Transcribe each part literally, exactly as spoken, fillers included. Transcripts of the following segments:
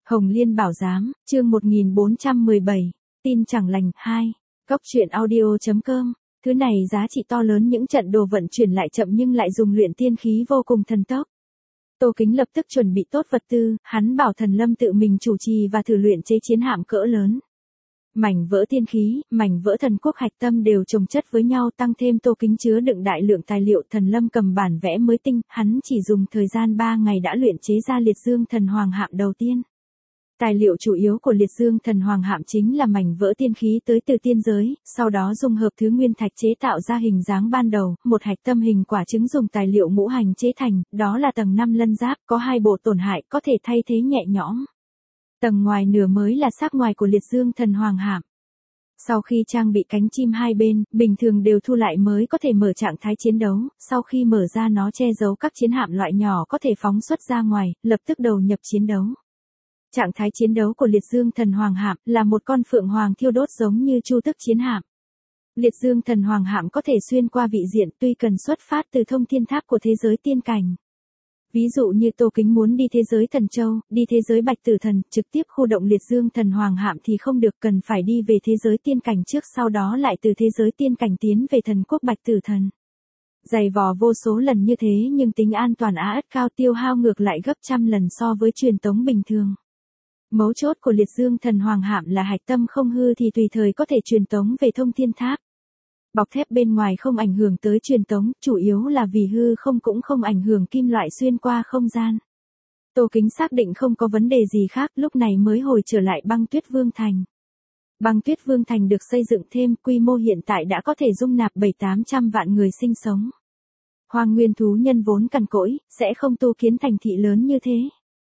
Hồng Liên Bảo Giám, chương một nghìn bốn trăm mười bảy, tin chẳng lành, hai, Cốc truyện audio.com, thứ này giá trị to lớn những trận đồ vận chuyển lại chậm nhưng lại dùng luyện tiên khí vô cùng thần tốc. Tô Kính lập tức chuẩn bị tốt vật tư, hắn bảo Thần Lâm tự mình chủ trì và thử luyện chế chiến hạm cỡ lớn. Mảnh vỡ tiên khí, mảnh vỡ thần quốc hạch tâm đều chồng chất với nhau tăng thêm Tô Kính chứa đựng đại lượng tài liệu. Thần Lâm cầm bản vẽ mới tinh, hắn chỉ dùng thời gian ba ngày đã luyện chế ra liệt dương thần hoàng hạm đầu tiên. Tài liệu chủ yếu của liệt dương thần hoàng hạm chính là mảnh vỡ tiên khí tới từ tiên giới, sau đó dung hợp thứ nguyên thạch chế tạo ra hình dáng ban đầu, một hạch tâm hình quả trứng dùng tài liệu ngũ hành chế thành, đó là tầng năm lân giáp, có hai bộ tổn hại có thể thay thế nhẹ nhõm. Tầng ngoài nửa mới là xác ngoài của liệt dương thần hoàng hạm. Sau khi trang bị cánh chim hai bên, bình thường đều thu lại mới có thể mở trạng thái chiến đấu, sau khi mở ra nó che giấu các chiến hạm loại nhỏ có thể phóng xuất ra ngoài, lập tức đầu nhập chiến đấu. Trạng thái chiến đấu của liệt dương thần hoàng hạm là một con phượng hoàng thiêu đốt giống như chu tước chiến hạm. Liệt dương thần hoàng hạm có thể xuyên qua vị diện tuy cần xuất phát từ thông thiên tháp của thế giới tiên cảnh. Ví dụ như Tô Kính muốn đi thế giới thần châu, đi thế giới bạch tử thần, trực tiếp khu động liệt dương thần hoàng hạm thì không được, cần phải đi về thế giới tiên cảnh trước sau đó lại từ thế giới tiên cảnh tiến về thần quốc bạch tử thần. Dày vò vô số lần như thế nhưng tính an toàn á ất cao, tiêu hao ngược lại gấp trăm lần so với truyền tống bình thường. Mấu chốt của liệt dương thần hoàng hạm là hạch tâm không hư thì tùy thời có thể truyền tống về thông thiên tháp. Bọc thép bên ngoài không ảnh hưởng tới truyền tống, chủ yếu là vì hư không cũng không ảnh hưởng kim loại xuyên qua không gian. Tô Kính xác định không có vấn đề gì khác, lúc này mới hồi trở lại Băng Tuyết Vương Thành. Băng Tuyết Vương Thành được xây dựng thêm, quy mô hiện tại đã có thể dung nạp bảy tám trăm vạn người sinh sống. Hoang nguyên thú nhân vốn cằn cỗi, sẽ không tu kiến thành thị lớn như thế.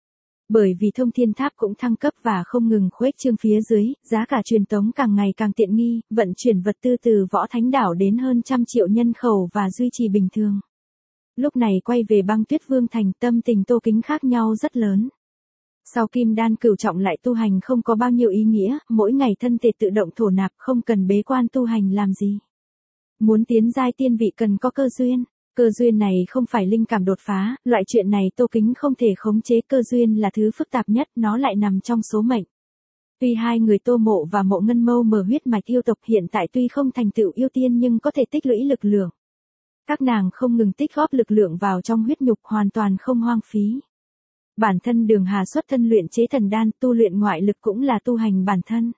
Bởi vì thông thiên tháp cũng thăng cấp và không ngừng khuếch trương phía dưới, giá cả truyền tống càng ngày càng tiện nghi, vận chuyển vật tư từ Võ Thánh Đảo đến hơn trăm triệu nhân khẩu và duy trì bình thường. Lúc này quay về Băng Tuyết Vương Thành, tâm tình Tô Kính khác nhau rất lớn. Sau kim đan cửu trọng lại tu hành không có bao nhiêu ý nghĩa, mỗi ngày thân thể tự động thổ nạp không cần bế quan tu hành làm gì. Muốn tiến giai tiên vị cần có cơ duyên. Cơ duyên này không phải linh cảm đột phá, loại chuyện này Tô Kính không thể khống chế, cơ duyên là thứ phức tạp nhất, nó lại nằm trong số mệnh. Tuy hai người Tô Mộ và Mộ Ngân Mâu mở huyết mạch yêu tộc hiện tại tuy không thành tựu yêu tiên nhưng có thể tích lũy lực lượng. Các nàng không ngừng tích góp lực lượng vào trong huyết nhục hoàn toàn không hoang phí. Bản thân Đường Hà xuất thân luyện chế thần đan, tu luyện ngoại lực cũng là tu hành bản thân.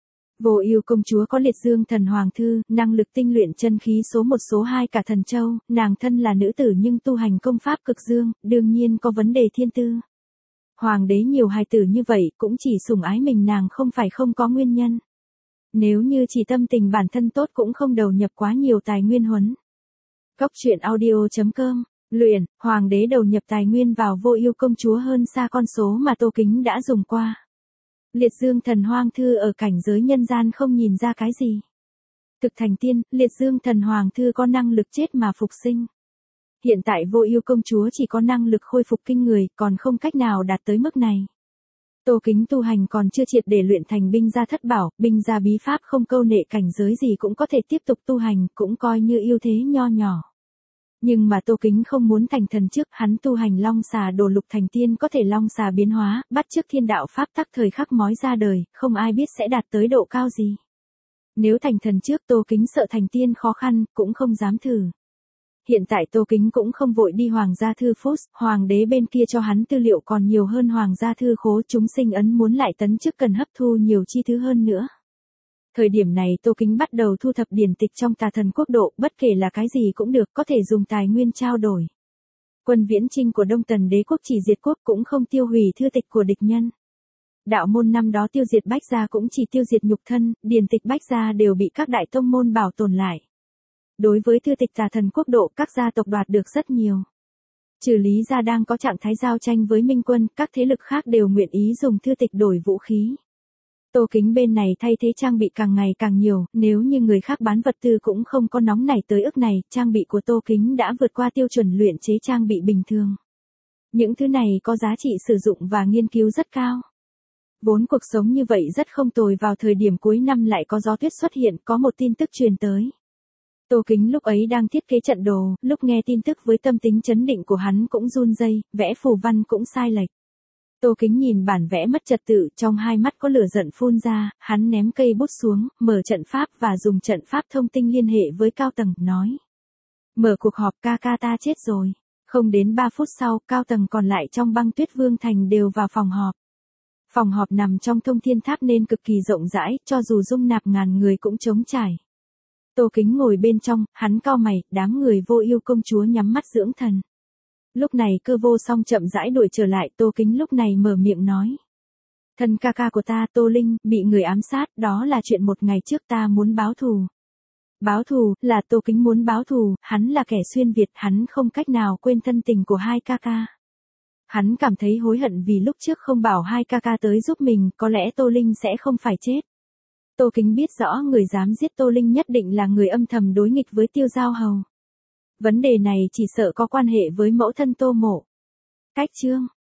Vô Ưu công chúa có liệt dương thần hoàng thư, năng lực tinh luyện chân khí số một số hai cả thần châu, nàng thân là nữ tử nhưng tu hành công pháp cực dương, đương nhiên có vấn đề thiên tư. Hoàng đế nhiều hài tử như vậy cũng chỉ sủng ái mình nàng không phải không có nguyên nhân. Nếu như chỉ tâm tình bản thân tốt cũng không đầu nhập quá nhiều tài nguyên huấn. Cốc truyện audio.com, luyện, hoàng đế đầu nhập tài nguyên vào Vô Ưu công chúa hơn xa con số mà Tô Kính đã dùng qua. Liệt dương thần hoang thư ở cảnh giới nhân gian không nhìn ra cái gì. Thực thành tiên, liệt dương thần hoàng thư có năng lực chết mà phục sinh. Hiện tại Vô Ưu công chúa chỉ có năng lực khôi phục kinh người, còn không cách nào đạt tới mức này. Tô Kính tu hành còn chưa triệt để luyện thành binh gia thất bảo, binh gia bí pháp không câu nệ cảnh giới gì cũng có thể tiếp tục tu hành, cũng coi như ưu thế nho nhỏ. Nhưng mà Tô Kính không muốn thành thần trước, hắn tu hành long xà đồ lục thành tiên có thể long xà biến hóa, bắt chước thiên đạo pháp tắc thời khắc mói ra đời, không ai biết sẽ đạt tới độ cao gì. Nếu thành thần trước Tô Kính sợ thành tiên khó khăn, cũng không dám thử. Hiện tại Tô Kính cũng không vội đi Hoàng gia thư phút, hoàng đế bên kia cho hắn tư liệu còn nhiều hơn Hoàng gia thư khố, chúng sinh ấn muốn lại tấn chức cần hấp thu nhiều chi thứ hơn nữa. Thời điểm này Tô Kính bắt đầu thu thập điển tịch trong Tà Thần Quốc độ, bất kể là cái gì cũng được, có thể dùng tài nguyên trao đổi. Quân viễn chinh của Đông Tần đế quốc chỉ diệt quốc cũng không tiêu hủy thư tịch của địch nhân. Đạo môn năm đó tiêu diệt Bách gia cũng chỉ tiêu diệt nhục thân, điển tịch Bách gia đều bị các đại tông môn bảo tồn lại. Đối với thư tịch Tà Thần Quốc độ các gia tộc đoạt được rất nhiều. Trừ Lý gia đang có trạng thái giao tranh với Minh quân, các thế lực khác đều nguyện ý dùng thư tịch đổi vũ khí. Tô Kính bên này thay thế trang bị càng ngày càng nhiều, nếu như người khác bán vật tư cũng không có nóng nảy tới ức này, trang bị của Tô Kính đã vượt qua tiêu chuẩn luyện chế trang bị bình thường. Những thứ này có giá trị sử dụng và nghiên cứu rất cao. Vốn cuộc sống như vậy rất không tồi, vào thời điểm cuối năm lại có gió tuyết xuất hiện, có một tin tức truyền tới. Tô Kính lúc ấy đang thiết kế trận đồ, lúc nghe tin tức với tâm tính chấn định của hắn cũng run rẩy, vẽ phù văn cũng sai lệch. Tô Kính nhìn bản vẽ mất trật tự, trong hai mắt có lửa giận phun ra, hắn ném cây bút xuống, mở trận pháp và dùng trận pháp thông tin liên hệ với cao tầng, nói. Mở cuộc họp, ca ca ta chết rồi. Không đến ba phút sau, cao tầng còn lại trong Băng Tuyết Vương Thành đều vào phòng họp. Phòng họp nằm trong thông thiên tháp nên cực kỳ rộng rãi, cho dù dung nạp ngàn người cũng trống trải. Tô Kính ngồi bên trong, hắn cau mày, đám người Vô Ưu công chúa nhắm mắt dưỡng thần. Lúc này Cơ Vô Song chậm rãi đuổi trở lại, Tô Kính lúc này mở miệng nói. Thân ca ca của ta, Tô Linh, bị người ám sát, đó là chuyện một ngày trước ta muốn báo thù. Báo thù, là Tô Kính muốn báo thù, hắn là kẻ xuyên Việt, hắn không cách nào quên thân tình của hai ca ca. Hắn cảm thấy hối hận vì lúc trước không bảo hai ca ca tới giúp mình, có lẽ Tô Linh sẽ không phải chết. Tô Kính biết rõ người dám giết Tô Linh nhất định là người âm thầm đối nghịch với Tiêu Giao Hầu. Vấn đề này chỉ sợ có quan hệ với mẫu thân Tô Mộ. Cách chương